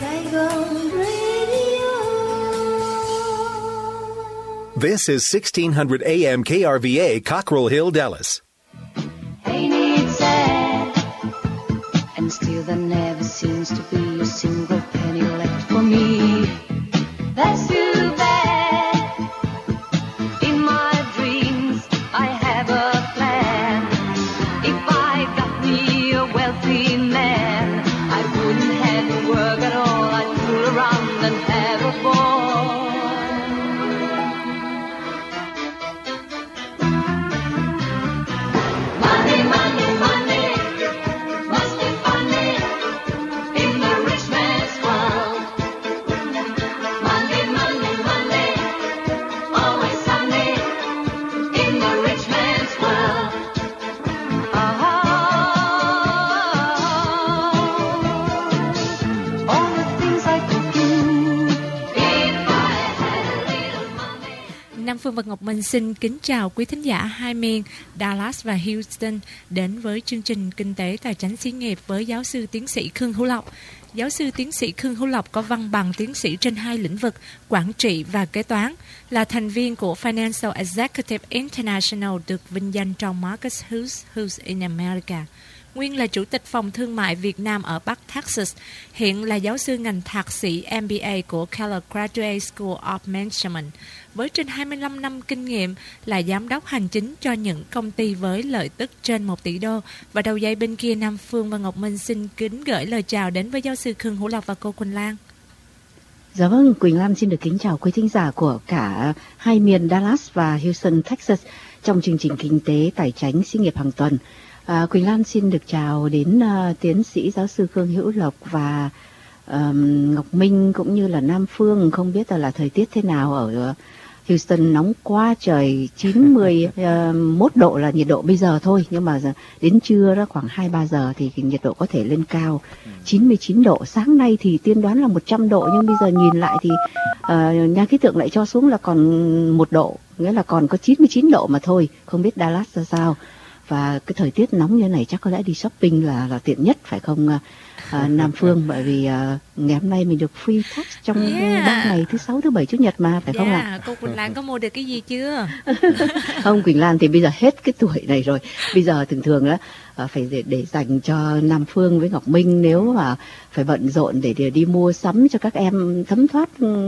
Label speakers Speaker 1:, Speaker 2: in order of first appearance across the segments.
Speaker 1: Saigon Radio.
Speaker 2: This is 1600 AM KRVA, Cockrell Hill, Dallas.
Speaker 1: Ain't it sad? And still there never seems to be a single penny left for me. That's too bad. In my dreams, I have a plan. If I got me a wealthy man, I wouldn't have to work at all. I'd fool around and have a ball. Money, money, money, must be funny in the rich man's world. Money, money, money, always sunny in the rich man's world. All the things I could do if I had a little money.
Speaker 3: Nam Phương và Ngọc Minh xin kính chào quý thính giả hai miền Dallas và Houston đến với chương trình Kinh tế Tài chính Xí nghiệp với giáo sư tiến sĩ Khương Hữu Lộc. Giáo sư tiến sĩ Khương Hữu Lộc có văn bằng tiến sĩ trên hai lĩnh vực quản trị và kế toán, là thành viên của Financial Executive International, được vinh danh trong Marcus Who's in America. Nguyên là Chủ tịch Phòng Thương mại Việt Nam ở Bắc Texas, hiện là giáo sư ngành thạc sĩ MBA của Keller Graduate School of Management. Với trên 25 năm kinh nghiệm là giám đốc hành chính cho những công ty với lợi tức trên 1 tỷ đô. Và đầu dây bên kia, Nam Phương và Ngọc Minh xin kính gửi lời chào đến với giáo sư Khương Hữu Lộc và cô Quỳnh Lan.
Speaker 4: Dạ vâng, Quỳnh Lan xin được kính chào quý thính giả của cả hai miền Dallas và Houston, Texas trong chương trình Kinh tế Tài chính Xí nghiệp hàng tuần. Quỳnh Lan xin được chào đến tiến sĩ giáo sư Khương Hữu Lộc và Ngọc Minh cũng như là Nam Phương. Không biết là thời tiết thế nào ở Houston, nóng quá trời, 91 độ là nhiệt độ bây giờ thôi, nhưng mà đến trưa đó khoảng 2-3 giờ thì nhiệt độ có thể lên cao 99 độ. Sáng nay thì tiên đoán là 100 độ, nhưng bây giờ nhìn lại thì nhà khí tượng lại cho xuống là còn 1 độ, nghĩa là còn có 99 độ mà thôi. Không biết Dallas ra sao. Và cái thời tiết nóng như này chắc có lẽ đi shopping là tiện nhất, phải không Nam Phương? Bởi vì ngày hôm nay mình được free tax trong 3 ngày, thứ Sáu, thứ Bảy, Chủ nhật mà, phải không ạ?
Speaker 3: Cô Quỳnh Lan có mua được cái gì chưa?
Speaker 4: Không, Quỳnh Lan thì bây giờ hết cái tuổi này rồi. Bây giờ thường đó phải để dành cho Nam Phương với Ngọc Minh, nếu mà phải bận rộn để đi mua sắm cho các em thấm thoát.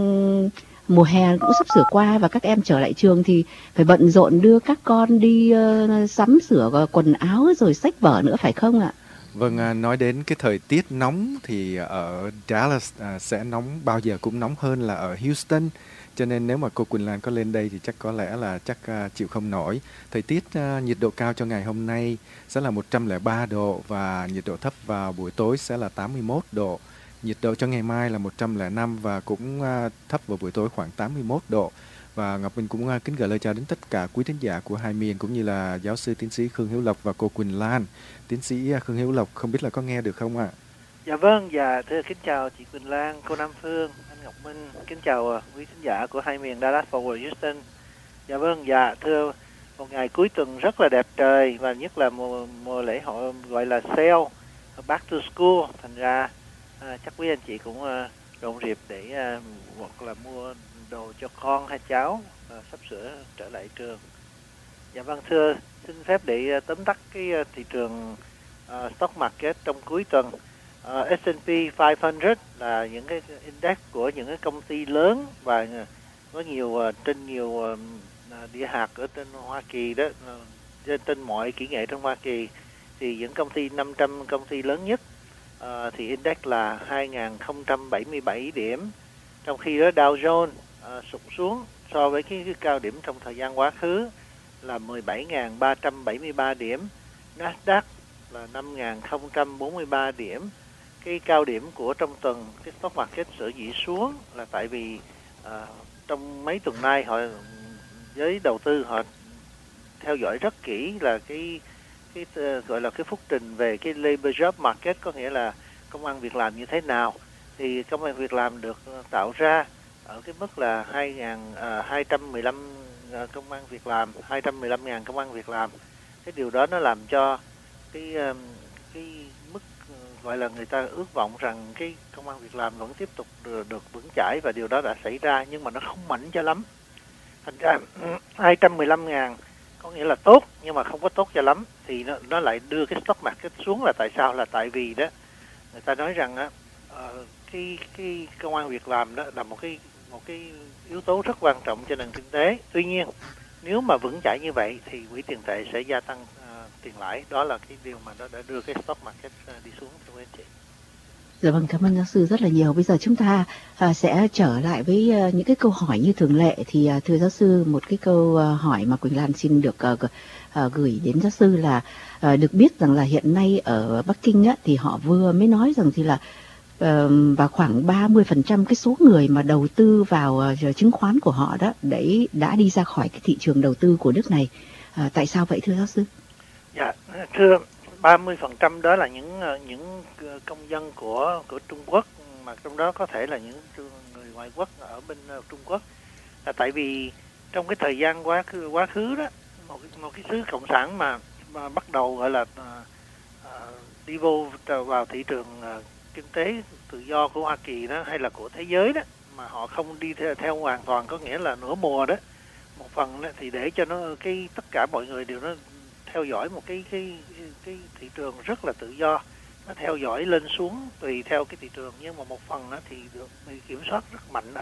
Speaker 4: Mùa hè cũng sắp sửa qua và các em trở lại trường thì phải bận rộn đưa các con đi sắm sửa quần áo rồi sách vở nữa, phải không ạ?
Speaker 5: Vâng, nói đến cái thời tiết nóng thì ở Dallas sẽ nóng, bao giờ cũng nóng hơn là ở Houston. Cho nên nếu mà cô Quỳnh Lan có lên đây thì chắc có lẽ là chịu không nổi. Thời tiết nhiệt độ cao cho ngày hôm nay sẽ là 103 độ và nhiệt độ thấp vào buổi tối sẽ là 81 độ. Nhiệt độ cho ngày mai là 105 và cũng thấp vào buổi tối khoảng 81 độ. Và Ngọc Minh cũng kính gửi lời chào đến tất cả quý thính giả của hai miền cũng như là giáo sư tiến sĩ Khương Hữu Lộc và cô Quỳnh Lan. Tiến sĩ Khương Hữu Lộc không biết là có nghe được không ạ?
Speaker 6: Dạ vâng, thưa kính chào chị Quỳnh Lan, cô Nam Phương, anh Ngọc Minh, kính chào quý thính giả của hai miền Dallas và Houston. Dạ vâng, thưa, một ngày cuối tuần rất là đẹp trời và nhất là mùa lễ hội gọi là sale, back to school, thành ra chắc quý anh chị cũng rộn rịp để hoặc là mua đồ cho con hay cháu sắp sửa trở lại trường. Dạ vâng, thưa, xin phép để tóm tắt cái thị trường stock market trong cuối tuần. S&P 500 là những cái index của những cái công ty lớn và có trên nhiều địa hạt ở trên Hoa Kỳ đó, trên mọi kỹ nghệ trong Hoa Kỳ, thì những công ty 500 công ty lớn nhất thì index là 2.077 điểm, trong khi đó Dow Jones sụt xuống so với cái cao điểm trong thời gian quá khứ là 17.373 điểm, Nasdaq là 5.043 điểm. Cái cao điểm của trong tuần cái stock market sở dĩ xuống là tại vì trong mấy tuần nay giới đầu tư họ theo dõi rất kỹ là cái gọi là cái phúc trình về cái labor job market, có nghĩa là công ăn việc làm như thế nào. Thì công ăn việc làm được tạo ra ở cái mức là 215 công ăn việc làm, 215.000 công ăn việc làm. Cái điều đó nó làm cho cái mức gọi là người ta ước vọng rằng cái công ăn việc làm vẫn tiếp tục được vững chãi, và điều đó đã xảy ra, nhưng mà nó không mạnh cho lắm. Thành ra 215.000 có nghĩa là tốt nhưng mà không có tốt cho lắm, thì nó lại đưa cái stock market xuống. Là tại sao? Là tại vì đó người ta nói rằng á, cái công ăn việc làm đó là một cái yếu tố rất quan trọng cho nền kinh tế. Tuy nhiên nếu mà vững chãi như vậy thì quỹ tiền tệ sẽ gia tăng tiền lãi. Đó là cái điều mà nó đã đưa cái stock market đi xuống, thưa anh chị.
Speaker 4: Dạ vâng, cảm ơn giáo sư rất là nhiều. Bây giờ chúng ta sẽ trở lại với những cái câu hỏi như thường lệ. Thì thưa giáo sư, một cái câu hỏi mà Quỳnh Lan xin được gửi đến giáo sư là được biết rằng là hiện nay ở Bắc Kinh á, thì họ vừa mới nói rằng thì là và khoảng 30% cái số người mà đầu tư vào chứng khoán của họ đó đã đi ra khỏi cái thị trường đầu tư của nước này. Tại sao vậy thưa giáo sư?
Speaker 6: Dạ, thưa, 30% đó là những công dân của Trung Quốc, mà trong đó có thể là những người ngoại quốc ở bên Trung Quốc. Là tại vì trong cái thời gian quá khứ đó, một cái xứ cộng sản mà bắt đầu gọi là đi vào thị trường kinh tế tự do của Hoa Kỳ đó, hay là của thế giới đó, mà họ không đi theo hoàn toàn, có nghĩa là nửa mùa đó. Một phần đó, thì để cho tất cả mọi người đều theo dõi một cái thị trường rất là tự do, nó theo dõi lên xuống tùy theo cái thị trường, nhưng mà một phần đó thì được bị kiểm soát rất mạnh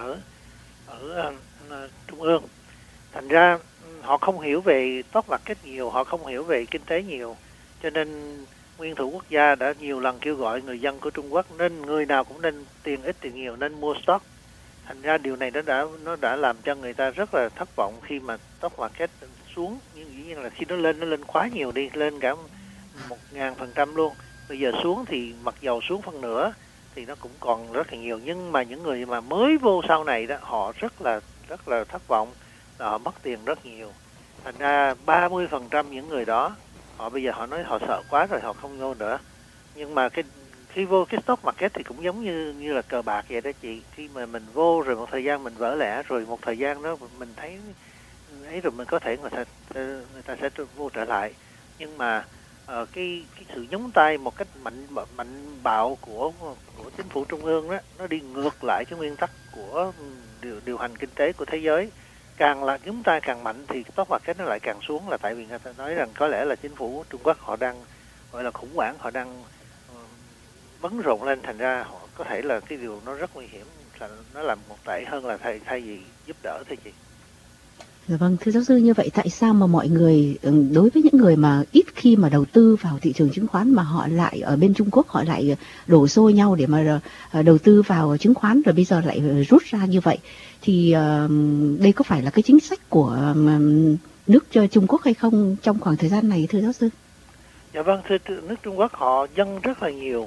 Speaker 6: ở trung ương. Thành ra họ không hiểu về stock market nhiều, họ không hiểu về kinh tế nhiều, cho nên nguyên thủ quốc gia đã nhiều lần kêu gọi người dân của Trung Quốc nên người nào cũng nên tiền ít tiền nhiều nên mua stock. Thành ra điều này nó đã làm cho người ta rất là thất vọng khi mà stock market xuống. Nhưng dĩ nhiên là khi nó lên quá nhiều đi, lên cả 1000% luôn. Bây giờ xuống thì mặc dầu xuống phân nửa thì nó cũng còn rất là nhiều, nhưng mà những người mà mới vô sau này đó, họ rất là thất vọng, là họ mất tiền rất nhiều. Thành ra 30% những người đó, bây giờ họ nói họ sợ quá rồi, họ không vô nữa. Nhưng mà khi vô cái stock market thì cũng giống như là cờ bạc vậy đó chị. Khi mà mình vô rồi một thời gian mình vỡ lẽ, rồi một thời gian đó mình thấy ấy rồi mình có thể người ta sẽ vô trở lại. Nhưng mà cái sự nhúng tay một cách mạnh bạo của chính phủ trung ương đó, nó đi ngược lại cái nguyên tắc của điều hành kinh tế của thế giới. Càng là nhúng tay càng mạnh thì stock market nó lại càng xuống, là tại vì người ta nói rằng có lẽ là chính phủ Trung Quốc họ đang gọi là khủng hoảng, họ đang bấn rộn lên, thành ra họ có thể là cái điều nó rất nguy hiểm, là nó làm một tệ hơn là thay vì giúp đỡ thôi chị.
Speaker 4: Dạ vâng, thưa giáo sư, như vậy tại sao mà mọi người, đối với những người mà ít khi mà đầu tư vào thị trường chứng khoán mà họ lại ở bên Trung Quốc, họ lại đổ xô nhau để mà đầu tư vào chứng khoán rồi bây giờ lại rút ra như vậy, thì đây có phải là cái chính sách của nước Trung Quốc hay không trong khoảng thời gian này thưa giáo sư?
Speaker 6: Dạ vâng, thưa, nước Trung Quốc họ dân rất là nhiều.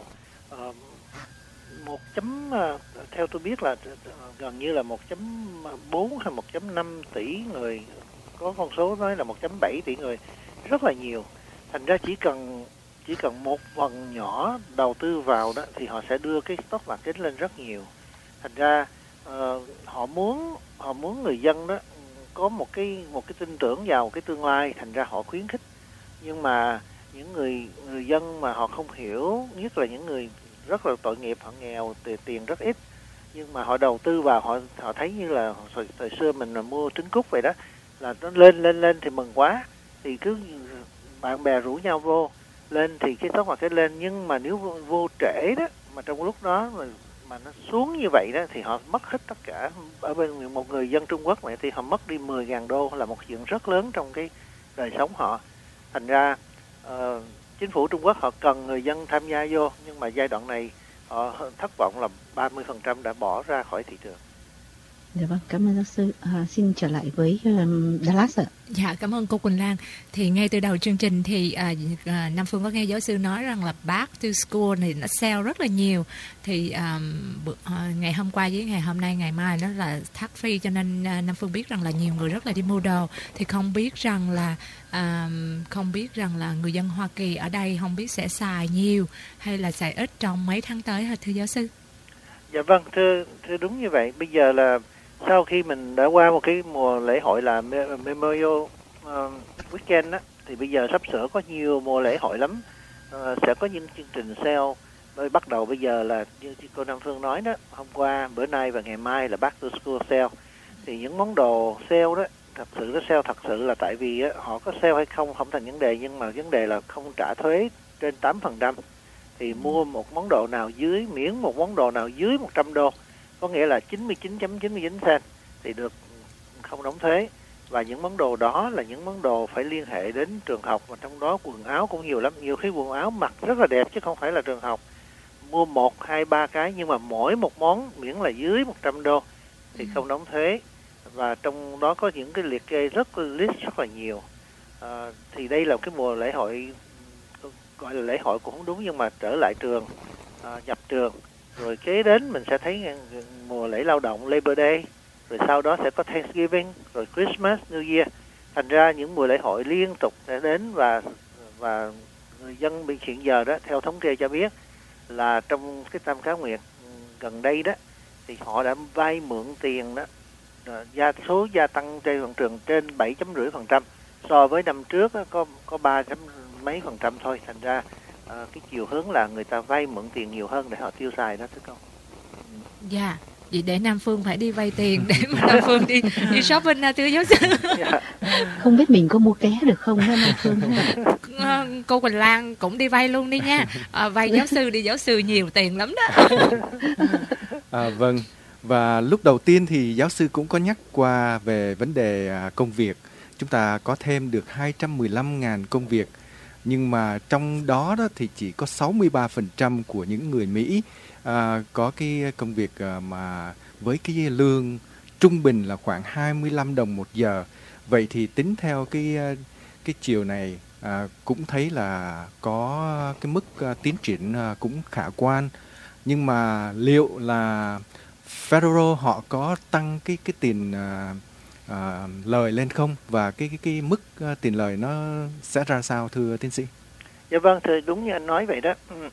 Speaker 6: Theo tôi biết là gần như là 1.4 hay 1.5 tỷ người, có con số nói là 1.7 tỷ người, rất là nhiều. Thành ra chỉ cần một phần nhỏ đầu tư vào đó thì họ sẽ đưa cái stock market lên rất nhiều. Thành ra họ muốn người dân đó có một cái tin tưởng vào cái tương lai, thành ra họ khuyến khích. Nhưng mà những người dân mà họ không hiểu, nhất là những người rất là tội nghiệp, họ nghèo, tiền rất ít, nhưng mà họ đầu tư vào, họ thấy như là thời xưa mình là mua trứng cút vậy đó, là nó lên thì mừng quá, thì cứ bạn bè rủ nhau vô lên thì cái stock market lên. Nhưng mà nếu vô trễ đó, mà trong lúc đó mà nó xuống như vậy đó, thì họ mất hết tất cả. Ở bên một người dân Trung Quốc này thì họ mất đi 10.000 đô, là một chuyện rất lớn trong cái đời sống họ. Thành ra chính phủ Trung Quốc họ cần người dân tham gia vô, nhưng mà giai đoạn này họ thất vọng là 30% đã bỏ ra khỏi thị trường.
Speaker 4: Dạ vâng, cảm ơn giáo sư. Xin trở lại với Dallas ạ.
Speaker 3: Dạ, cảm ơn cô Quỳnh Lan. Thì ngay từ đầu chương trình thì Nam Phương có nghe giáo sư nói rằng là Back to School này nó sale rất là nhiều. Thì ngày hôm qua với ngày hôm nay, ngày mai nó là tax free, cho nên Nam Phương biết rằng là nhiều người rất là đi mua đồ. Thì không biết rằng là người dân Hoa Kỳ ở đây không biết sẽ xài nhiều hay là xài ít trong mấy tháng tới hả thưa giáo sư?
Speaker 6: Dạ vâng, thưa đúng như vậy. Bây giờ là sau khi mình đã qua một cái mùa lễ hội là Memorial Weekend á, thì bây giờ sắp sửa có nhiều mùa lễ hội lắm. Sẽ có những chương trình sale bắt đầu bây giờ là như cô Nam Phương nói đó, hôm qua, bữa nay và ngày mai là Back to School sale. Thì những món đồ sale đó, thật sự là tại vì á, họ có sale hay không thành vấn đề, nhưng mà vấn đề là không trả thuế trên 8%. Thì mua một món đồ nào miễn một món đồ nào dưới $100, có nghĩa là 99.99 cent thì được không đóng thuế. Và những món đồ đó là những món đồ phải liên hệ đến trường học, và trong đó quần áo cũng nhiều lắm. Nhiều khi quần áo mặc rất là đẹp chứ không phải là trường học. Mua 1, 2, 3 cái, nhưng mà mỗi một món miễn là dưới $100 thì không đóng thuế. Và trong đó có những cái liệt kê rất là nhiều. Thì đây là cái mùa lễ hội, gọi là lễ hội cũng không đúng, nhưng mà trở lại trường, nhập trường. Rồi kế đến mình sẽ thấy mùa lễ lao động Labor Day, rồi sau đó sẽ có Thanksgiving, rồi Christmas, New Year. Thành ra những mùa lễ hội liên tục sẽ đến, và người dân hiện giờ đó, theo thống kê cho biết là trong cái Tam Cá Nguyệt gần đây đó, thì họ đã vay mượn tiền đó, số gia tăng trên thị trường trên 7.5% so với năm trước đó, có 3 mấy % thôi. Thành ra cái chiều hướng là người ta vay mượn tiền nhiều hơn để họ tiêu xài đó, thưa cô.
Speaker 3: Dạ, vậy để Nam Phương phải đi vay tiền để mà Nam Phương đi shopping ha, thưa giáo sư.
Speaker 4: Không biết mình có mua ké được không hả Nam Phương?
Speaker 3: Cô Quỳnh Lan cũng đi vay luôn đi nha. Vay giáo sư đi, giáo sư nhiều tiền lắm đó.
Speaker 5: Vâng, và lúc đầu tiên thì giáo sư cũng có nhắc qua về vấn đề công việc. Chúng ta có thêm được 215.000 công việc, nhưng mà trong đó thì chỉ có 63% của những người Mỹ có cái công việc mà với cái lương trung bình là khoảng $25 một giờ. Vậy thì tính theo cái chiều này cũng thấy là có cái mức tiến triển cũng khả quan. Nhưng mà liệu là Federal họ có tăng cái tiền lời lên không, và cái mức tiền lời nó sẽ ra sao, thưa tiến sĩ?
Speaker 6: Dạ vâng, thưa, đúng như anh nói vậy đó.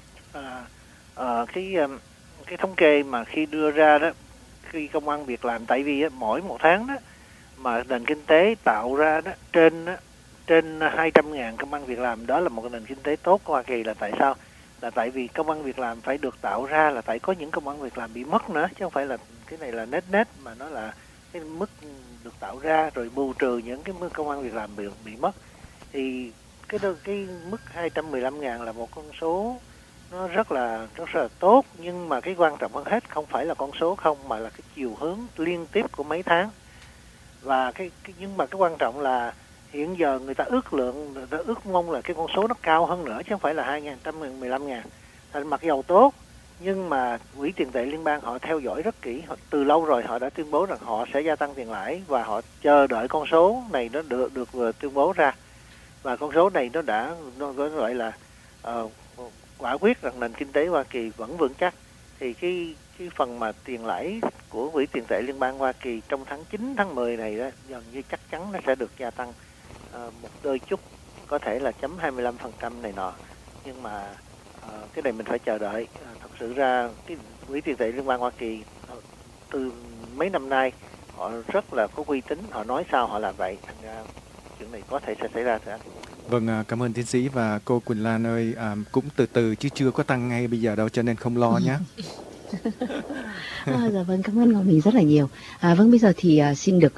Speaker 6: Cái thống kê mà khi đưa ra đó, khi công ăn việc làm, tại vì mỗi một tháng đó mà nền kinh tế tạo ra đó trên 200.000 công ăn việc làm, đó là một nền kinh tế tốt của Hoa Kỳ. Là tại sao? Là tại vì công ăn việc làm phải được tạo ra, là tại có những công ăn việc làm bị mất nữa, chứ không phải là cái này là nết mà nó là cái mức được tạo ra rồi bù trừ những cái mức công ăn việc làm bị mất. Thì cái mức 215.000 là một con số nó rất là tốt, nhưng mà cái quan trọng hơn hết không phải là con số không, mà là cái chiều hướng liên tiếp của mấy tháng. Và nhưng mà cái quan trọng là hiện giờ người ta ước mong là cái con số nó cao hơn nữa, chứ không phải là 215.000. Thành mặc dầu tốt, nhưng mà Quỹ tiền tệ liên bang họ theo dõi rất kỹ, từ lâu rồi họ đã tuyên bố rằng họ sẽ gia tăng tiền lãi, và họ chờ đợi con số này nó được tuyên bố ra. Và con số này nó gọi là quả quyết rằng nền kinh tế Hoa Kỳ vẫn vững chắc. Thì cái phần mà tiền lãi của Quỹ tiền tệ liên bang Hoa Kỳ trong tháng 9, tháng 10 này đó, gần như chắc chắn nó sẽ được gia tăng một đôi chút, có thể là 0.25% này nọ. Nhưng mà cái này mình phải chờ đợi. Thật sự ra cái Quỹ tiền tệ liên bang Hoa Kỳ từ mấy năm nay họ rất là có uy tín, họ nói sao họ làm vậy. Thành ra chuyện này có thể sẽ xảy ra thưa anh.
Speaker 5: Vâng, cảm ơn tiến sĩ. Và cô Quỳnh Lan ơi, cũng từ từ chứ chưa có tăng ngay bây giờ đâu, cho nên không lo nhé.
Speaker 4: Dạ vâng, cảm ơn Ngọc Bình rất là nhiều. Vâng, bây giờ thì xin được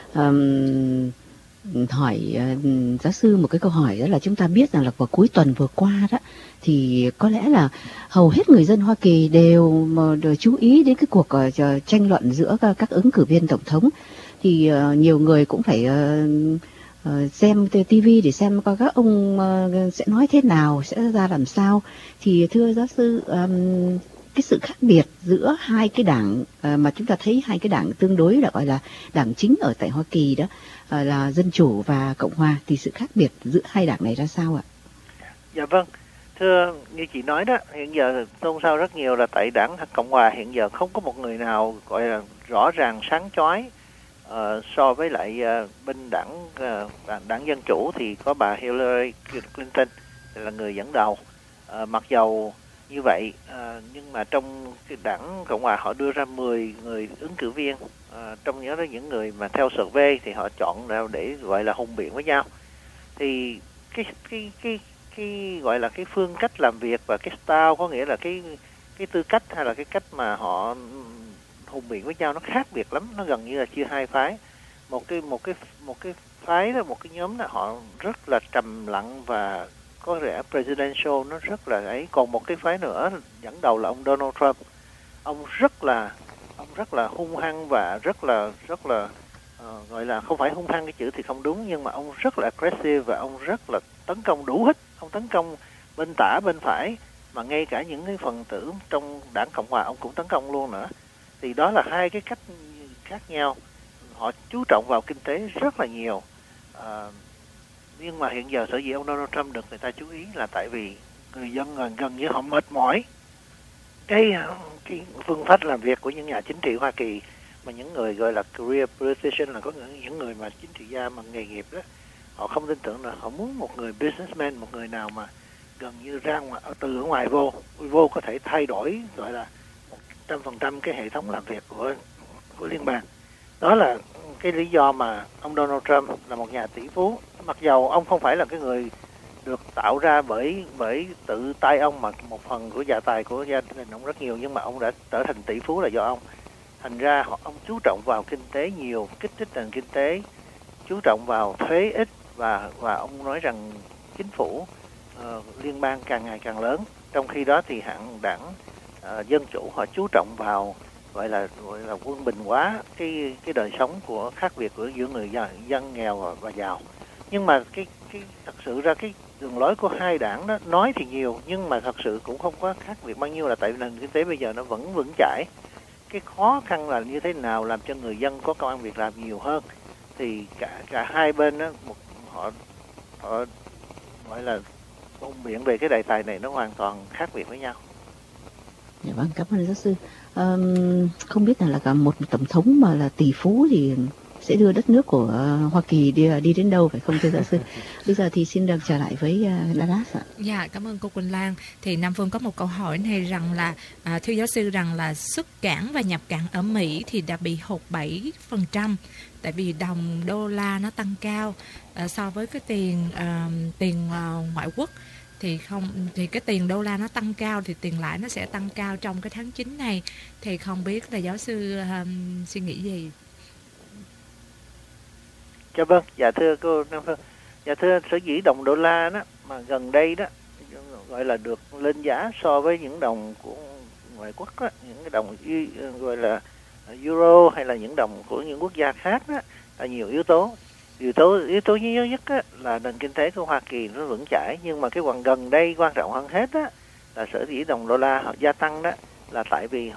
Speaker 4: hỏi giáo sư một cái câu hỏi, đó là chúng ta biết rằng là vào cuối tuần vừa qua đó thì có lẽ là hầu hết người dân Hoa Kỳ đều chú ý đến cái cuộc tranh luận giữa các ứng cử viên tổng thống. Thì nhiều người cũng phải xem TV để xem coi các ông sẽ nói thế nào, sẽ ra làm sao. Thì thưa giáo sư, cái sự khác biệt giữa hai cái đảng mà chúng ta thấy hai cái đảng tương đối là gọi là đảng chính ở tại Hoa Kỳ đó, là Dân Chủ và Cộng Hòa, thì sự khác biệt giữa hai đảng này ra sao ạ?
Speaker 6: Dạ vâng, thưa, như chị nói đó, hiện giờ xôn xao rất nhiều là tại đảng Cộng Hòa hiện giờ không có một người nào gọi là rõ ràng sáng chói. So với lại bên đảng Dân Chủ thì có bà Hillary Clinton là người dẫn đầu. Mặc dầu như vậy, nhưng mà trong cái đảng Cộng Hòa họ đưa ra 10 người ứng cử viên, trong đó những người mà theo survey thì họ chọn ra để gọi là hùng biện với nhau. Thì cái cái gọi là cái phương cách làm việc và cái style, có nghĩa là cái tư cách hay là cái cách mà họ hùng biện với nhau nó khác biệt lắm, nó gần như là chia hai phái. Một cái phái đó, một cái nhóm là họ rất là trầm lặng và có vẻ presidential, nó rất là ấy. Còn một cái phái nữa dẫn đầu là ông Donald Trump, ông rất là hung hăng và rất là gọi là không phải hung hăng cái chữ thì không đúng, nhưng mà ông rất là aggressive và ông rất là tấn công đủ hết. Ông tấn công bên tả bên phải, mà ngay cả những cái phần tử trong đảng Cộng hòa ông cũng tấn công luôn nữa. Thì đó là hai cái cách khác nhau. Họ chú trọng vào kinh tế rất là nhiều, nhưng mà hiện giờ sở dĩ ông Donald Trump được người ta chú ý là tại vì người dân gần như họ mệt mỏi cái phương pháp làm việc của những nhà chính trị Hoa Kỳ, mà những người gọi là career politician, là có những người mà chính trị gia mà nghề nghiệp đó, họ không tin tưởng là họ muốn một người businessman, một người nào mà gần như ra ngoài, từ ở ngoài vô có thể thay đổi gọi là 100% cái hệ thống làm việc của liên bang. Đó là cái lý do mà ông Donald Trump là một nhà tỷ phú, mặc dầu ông không phải là cái người được tạo ra bởi tự tay ông, mà một phần của gia tài của gia đình ông rất nhiều, nhưng mà ông đã trở thành tỷ phú là do ông. Thành ra ông chú trọng vào kinh tế nhiều, kích thích nền kinh tế, chú trọng vào thuế ít, và ông nói rằng chính phủ liên bang càng ngày càng lớn. Trong khi đó thì hạng đảng dân chủ họ chú trọng vào gọi là quân bình hóa cái đời sống của khác biệt của giữa người dân nghèo và giàu. Nhưng mà cái thật sự ra cái đường lối của hai đảng đó nói thì nhiều, nhưng mà thật sự cũng không có khác biệt bao nhiêu, là tại vì nền kinh tế bây giờ nó vẫn vững chãi. Cái khó khăn là như thế nào làm cho người dân có công ăn việc làm nhiều hơn. Thì cả hai bên đó, họ gọi là ôn biện về cái đề tài này nó hoàn toàn khác biệt với nhau.
Speaker 4: Dạ vâng, cảm ơn giáo sư. Không biết là cả một tổng thống mà là tỷ phú thì sẽ đưa đất nước của Hoa Kỳ đi đến đâu, phải không thưa giáo sư? Bây giờ thì xin được trở lại với Dallas ạ.
Speaker 3: Dạ, cảm ơn cô Quỳnh Lan. Thì Nam Phương có một câu hỏi này rằng là thưa giáo sư rằng là xuất cảng và nhập cảng ở Mỹ thì đã bị hụt 7%, tại vì đồng đô la nó tăng cao so với cái tiền ngoại quốc. Thì cái tiền đô la nó tăng cao thì tiền lãi nó sẽ tăng cao trong cái tháng 9 này. Thì không biết là giáo sư suy nghĩ gì?
Speaker 6: Dạ vâng, dạ thưa cô Nam Phương. Dạ thưa, sở dĩ đồng đô la đó mà gần đây đó gọi là được lên giá so với những đồng của ngoại quốc đó, những cái đồng gọi là euro hay là những đồng của những quốc gia khác đó, là nhiều yếu tố. Yếu tố nhất á, là nền kinh tế của Hoa Kỳ nó vững chãi, nhưng mà cái gần đây quan trọng hơn hết á, là sở dĩ đồng đô la họ gia tăng đó là tại vì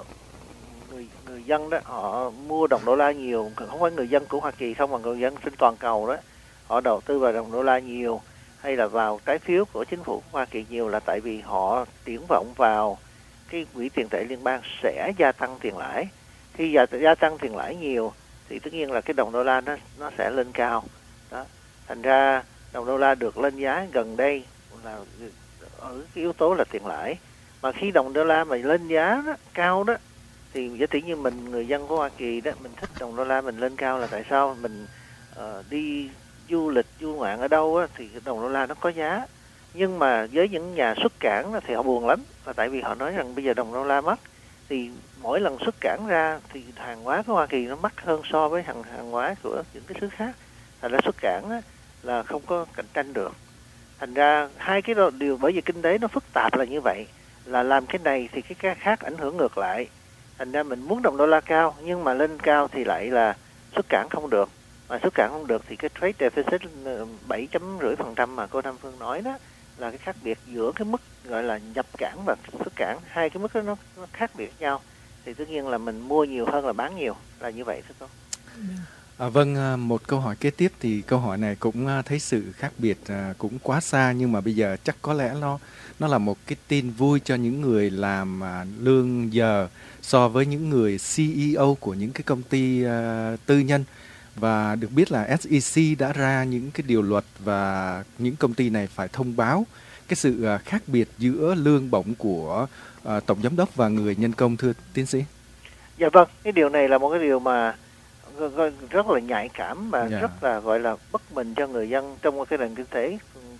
Speaker 6: người dân đó họ mua đồng đô la nhiều, không phải người dân của Hoa Kỳ không, mà người dân trên toàn cầu đó, họ đầu tư vào đồng đô la nhiều hay là vào trái phiếu của chính phủ Hoa Kỳ nhiều, là tại vì họ triển vọng vào cái quỹ tiền tệ liên bang sẽ gia tăng tiền lãi. Khi gia tăng tiền lãi nhiều thì tất nhiên là cái đồng đô la nó sẽ lên cao đó. Thành ra đồng đô la được lên giá gần đây là ở cái yếu tố là tiền lãi. Mà khi đồng đô la mà lên giá đó, cao đó, thì giả tỷ như người dân của Hoa Kỳ đó, mình thích đồng đô la mình lên cao là tại sao? Mình đi du lịch du ngoạn ở đâu á, thì đồng đô la nó có giá. Nhưng mà với những nhà xuất cảng đó, thì họ buồn lắm, là tại vì họ nói rằng bây giờ đồng đô la mắc, thì mỗi lần xuất cảng ra thì hàng hóa của Hoa Kỳ nó mắc hơn so với hàng hóa của những cái xứ khác. Thành ra xuất cảng á, là không có cạnh tranh được. Thành ra hai cái điều, bởi vì kinh tế nó phức tạp là như vậy, là làm cái này thì cái khác ảnh hưởng ngược lại. Thành ra mình muốn đồng đô la cao, nhưng mà lên cao thì lại là xuất cảng không được. Mà xuất cảng không được thì cái trade deficit 7.5% mà cô Nam Phương nói đó, là cái khác biệt giữa cái mức gọi là nhập cảng và xuất cảng. Hai cái mức đó nó khác biệt nhau. Thì tất nhiên là mình mua nhiều hơn là bán nhiều, là như vậy thưa cô.
Speaker 5: Vâng, một câu hỏi kế tiếp thì câu hỏi này cũng thấy sự khác biệt cũng quá xa, nhưng mà bây giờ chắc có lẽ nó là một cái tin vui cho những người làm lương giờ so với những người CEO của những cái công ty tư nhân. Và được biết là SEC đã ra những cái điều luật và những công ty này phải thông báo cái sự khác biệt giữa lương bổng của tổng giám đốc và người nhân công, thưa tiến sĩ.
Speaker 6: Dạ vâng, cái điều này là một cái điều mà rất là nhạy cảm và rất là gọi là bất bình cho người dân trong cái nền kinh tế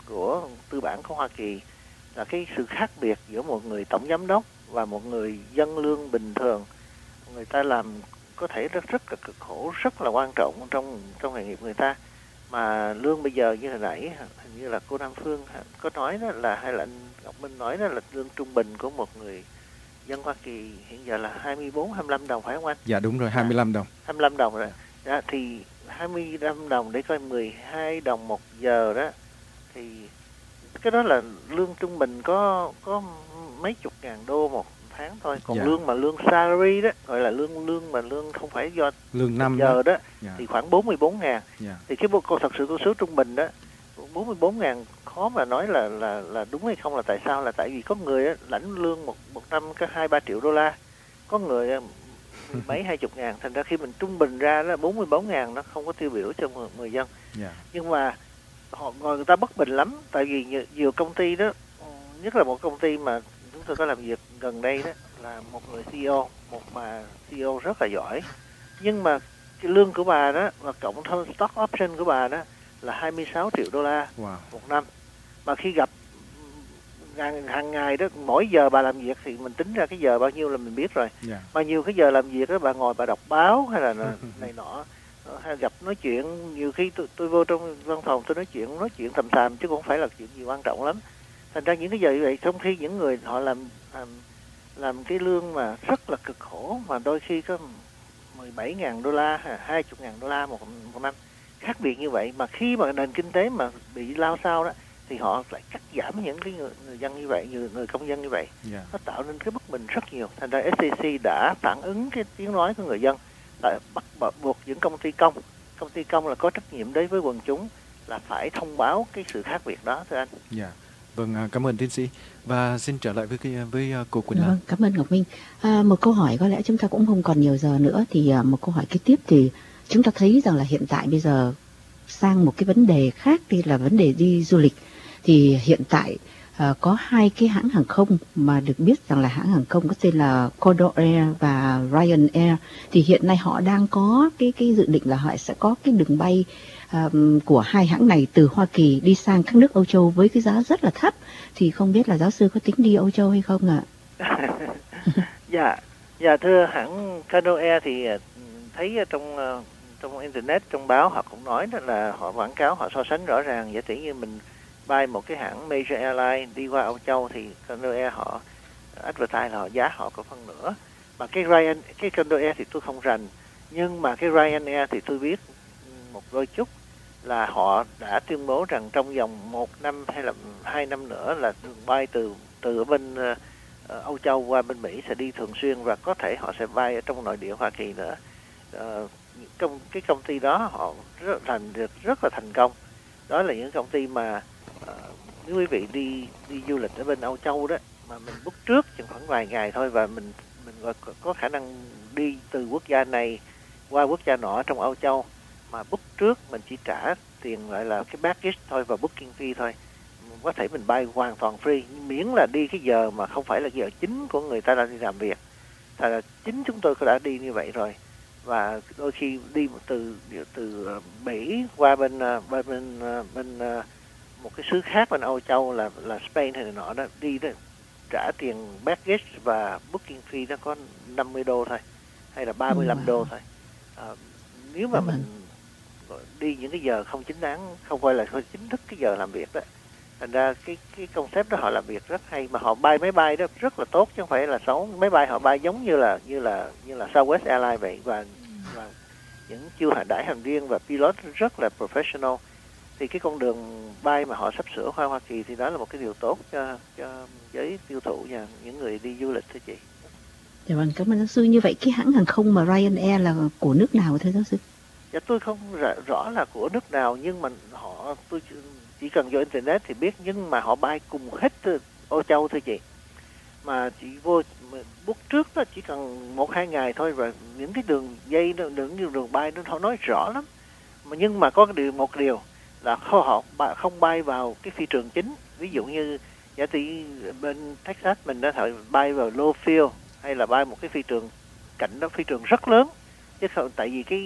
Speaker 6: của tư bản của Hoa Kỳ là cái sự khác biệt giữa một người tổng giám đốc và một người dân lương bình thường. Người ta làm có thể rất là cực khổ, rất là quan trọng trong nghề nghiệp người ta, mà lương bây giờ như hồi nãy hình như là cô Nam Phương có nói đó, là hay là anh Ngọc Minh nói đó, là lương trung bình của một người dân Hoa Kỳ hiện giờ là 24-25 đồng phải không anh?
Speaker 5: Dạ đúng rồi, 25 đồng.
Speaker 6: 25 đồng rồi. Đó, thì 25 đồng để coi 12 đồng một giờ đó, thì cái đó là lương trung bình có mấy chục ngàn đô một tháng thôi. Còn
Speaker 5: Dạ.
Speaker 6: lương salary đó, gọi là lương mà lương không phải do
Speaker 5: Lương năm
Speaker 6: giờ đó,
Speaker 5: Dạ.
Speaker 6: thì khoảng 44 ngàn.
Speaker 5: Dạ.
Speaker 6: Thì cái con thật sự con số trung bình đó 44 ngàn khó mà nói là đúng hay không. Là tại sao? Là tại vì có người á, lãnh lương một năm có 2-3 triệu đô la, có người mấy 20 ngàn. Thành ra khi mình trung bình ra là 44 ngàn nó không có tiêu biểu cho người dân.
Speaker 5: Dạ.
Speaker 6: Nhưng mà người ta bất bình lắm, tại vì nhiều công ty đó, nhất là một công ty mà chúng tôi có làm việc gần đây đó, là một người CEO, một bà CEO rất là giỏi, nhưng mà cái lương của bà đó và cộng thêm stock option của bà đó là 26 triệu đô la
Speaker 5: Wow.
Speaker 6: một năm. Mà khi gặp hàng ngày đó, mỗi giờ bà làm việc thì mình tính ra cái giờ bao nhiêu là mình biết rồi.
Speaker 5: Dạ.
Speaker 6: Mà nhiều cái giờ làm việc đó bà ngồi bà đọc báo hay là này nọ, hay gặp nói chuyện. Nhiều khi tôi vô trong văn phòng tôi nói chuyện tầm tàm chứ cũng không phải là chuyện gì quan trọng lắm. Thành ra những cái giờ như vậy, trong khi những người họ làm cái lương mà rất là cực khổ, mà đôi khi có 17.000 đô la hay 20.000 đô la một năm, khác biệt như vậy. Mà khi mà nền kinh tế mà bị lao sao đó, thì họ lại cắt giảm những cái người dân như vậy, người công dân như vậy.
Speaker 5: Yeah.
Speaker 6: Nó tạo nên cái bất bình rất nhiều. Thành ra FCC đã phản ứng cái tiếng nói của người dân, tại bắt buộc những công ty công là có trách nhiệm đối với quần chúng là phải thông báo cái sự khác biệt đó, thưa anh.
Speaker 5: Dạ. Vâng, cảm ơn tiến sĩ. Và xin trở lại với cô Quỳnh Lan.
Speaker 4: Vâng, cảm ơn Ngọc Minh. Một câu hỏi có lẽ chúng ta cũng không còn nhiều giờ nữa, thì một câu hỏi kế tiếp thì chúng ta thấy rằng là hiện tại bây giờ sang một cái vấn đề khác đi, là vấn đề đi du lịch. Thì hiện tại có hai cái hãng hàng không mà được biết rằng là hãng hàng không có tên là Condor Air và Ryanair. Thì hiện nay họ đang có cái dự định là họ sẽ có cái đường bay của hai hãng này từ Hoa Kỳ đi sang các nước Âu Châu với cái giá rất là thấp. Thì không biết là giáo sư có tính đi Âu Châu hay không ạ?
Speaker 6: Dạ thưa, hãng Condor Air thì thấy trong internet, trong báo họ cũng nói đó, là họ quảng cáo, họ so sánh rõ ràng. Giả tỷ như mình bay một cái hãng major airline đi qua Âu Châu thì Condor Air họ advertise là giá họ có phân nửa. Mà cái Condor Air thì tôi không rành, nhưng mà cái Ryanair thì tôi biết một đôi chút, là họ đã tuyên bố rằng trong vòng 1 năm hay là 2 năm nữa là đường bay từ ở bên Âu Châu qua bên Mỹ sẽ đi thường xuyên, và có thể họ sẽ bay ở trong nội địa Hoa Kỳ nữa. Cái công ty đó họ làm được rất là thành công. Đó là những công ty mà nếu quý vị đi du lịch ở bên Âu Châu đó, mà mình book trước chừng khoảng vài ngày thôi, và mình có khả năng đi từ quốc gia này qua quốc gia nọ trong Âu Châu, mà book trước mình chỉ trả tiền gọi là cái baggage thôi và booking fee thôi, có thể mình bay hoàn toàn free, miễn là đi cái giờ mà không phải là giờ chính của người ta đang đi làm việc. Thật là chính chúng tôi đã đi như vậy rồi, và đôi khi đi từ Mỹ qua bên một cái xứ khác bên Âu Châu là Spain hay nọ đó, đi đó trả tiền baggage và booking fee nó có 50 đô thôi, hay là 35 đô thôi. Nếu mà mình đi những cái giờ không chính đáng, không gọi là không chính thức cái giờ làm việc đó. Thành ra cái concept đó họ làm việc rất hay, mà họ bay máy bay đó rất là tốt chứ không phải là xấu. Máy bay họ bay giống như là Southwest Airlines vậy, và những chiêu đãi hành viên và pilot rất là professional. Thì cái con đường bay mà họ sắp sửa qua Hoa Kỳ thì đó là một cái điều tốt cho giới tiêu thụ và những người đi du lịch thưa chị.
Speaker 4: Dạ vâng, cảm ơn giáo sư. Như vậy cái hãng hàng không mà Ryanair là của nước nào thưa giáo sư?
Speaker 6: Dạ tôi không rõ là của nước nào, nhưng mà tôi chỉ cần vô internet thì biết, nhưng mà họ bay cùng hết Âu Châu thưa chị. Mà chị vô book trước đó chỉ cần 1-2 ngày thôi, và những cái đường dây đường bay nó họ nói rõ lắm. Nhưng mà có một điều là họ không bay vào cái phi trường chính. Ví dụ như giả tỷ bên Texas mình đã thử bay vào Love Field, hay là bay một cái phi trường cạnh đó, phi trường rất lớn, chứ không, tại vì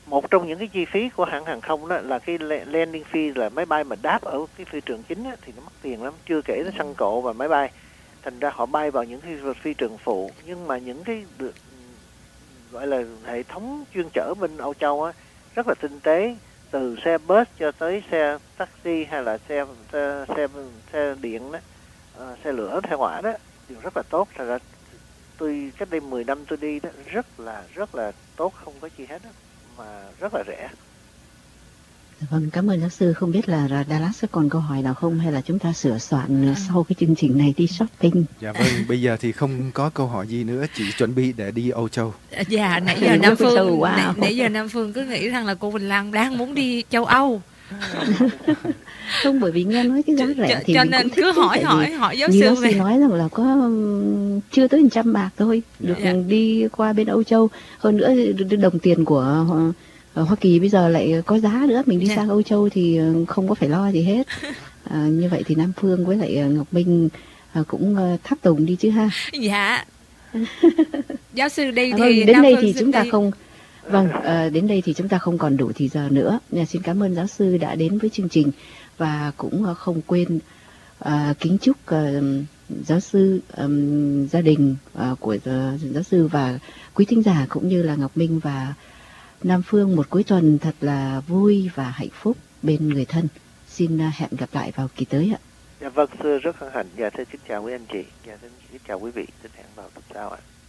Speaker 6: một trong những cái chi phí của hãng hàng không đó là cái landing fee, là máy bay mà đáp ở cái phi trường chính á, thì nó mất tiền lắm, chưa kể đến xăng cộ và máy bay. Thành ra họ bay vào những cái phi trường phụ, nhưng mà những cái gọi là hệ thống chuyên chở bên Âu Châu á rất là tinh tế, từ xe bus cho tới xe taxi hay là xe điện đó, xe lửa theo hỏa đó đều rất là tốt. Thật ra tôi cách đây 10 năm tôi đi đó rất là tốt, không có gì hết đó, mà rất là rẻ.
Speaker 4: Vâng, cảm ơn giáo sư. Không biết là Dallas còn câu hỏi nào không, hay là chúng ta sửa soạn sau cái chương trình này đi shopping?
Speaker 5: Dạ vâng, bây giờ thì không có câu hỏi gì nữa, chỉ chuẩn bị để đi Âu Châu.
Speaker 3: Dạ, nãy giờ Nam Phương cứ nghĩ rằng là cô Quỳnh Lan đang muốn đi châu Âu.
Speaker 4: Không, bởi vì nghe nói cái giá rẻ thì
Speaker 3: cho
Speaker 4: mình
Speaker 3: nên
Speaker 4: cũng thích.
Speaker 3: cứ hỏi giáo
Speaker 4: như
Speaker 3: sư
Speaker 4: giáo sư
Speaker 3: về.
Speaker 4: nói rằng là có chưa tới 100 bạc thôi được đi qua bên Âu Châu. Hơn nữa đồng tiền của Hoa Kỳ bây giờ lại có giá nữa, mình đi sang Âu Châu thì không có phải lo gì hết. Như vậy thì Nam Phương với lại Ngọc Minh cũng tháp tùng đi chứ ha.
Speaker 3: Dạ. Giáo sư đi thì
Speaker 4: đến
Speaker 3: Nam
Speaker 4: đây
Speaker 3: Phương
Speaker 4: thì chúng ta
Speaker 3: đi.
Speaker 4: không. Vâng, đến đây thì chúng ta không còn đủ thì giờ nữa. Xin cảm ơn giáo sư đã đến với chương trình, và cũng không quên kính chúc giáo sư, gia đình của giáo sư và quý thính giả cũng như là Ngọc Minh và Nam Phương một cuối tuần thật là vui và hạnh phúc bên người thân. Xin hẹn gặp lại vào kỳ tới ạ.
Speaker 6: Dạ vâng, thưa rất hân hạnh. Dạ thưa kính chào quý anh chị. Dạ thưa kính chào quý vị. Xin hẹn vào tuần sau ạ.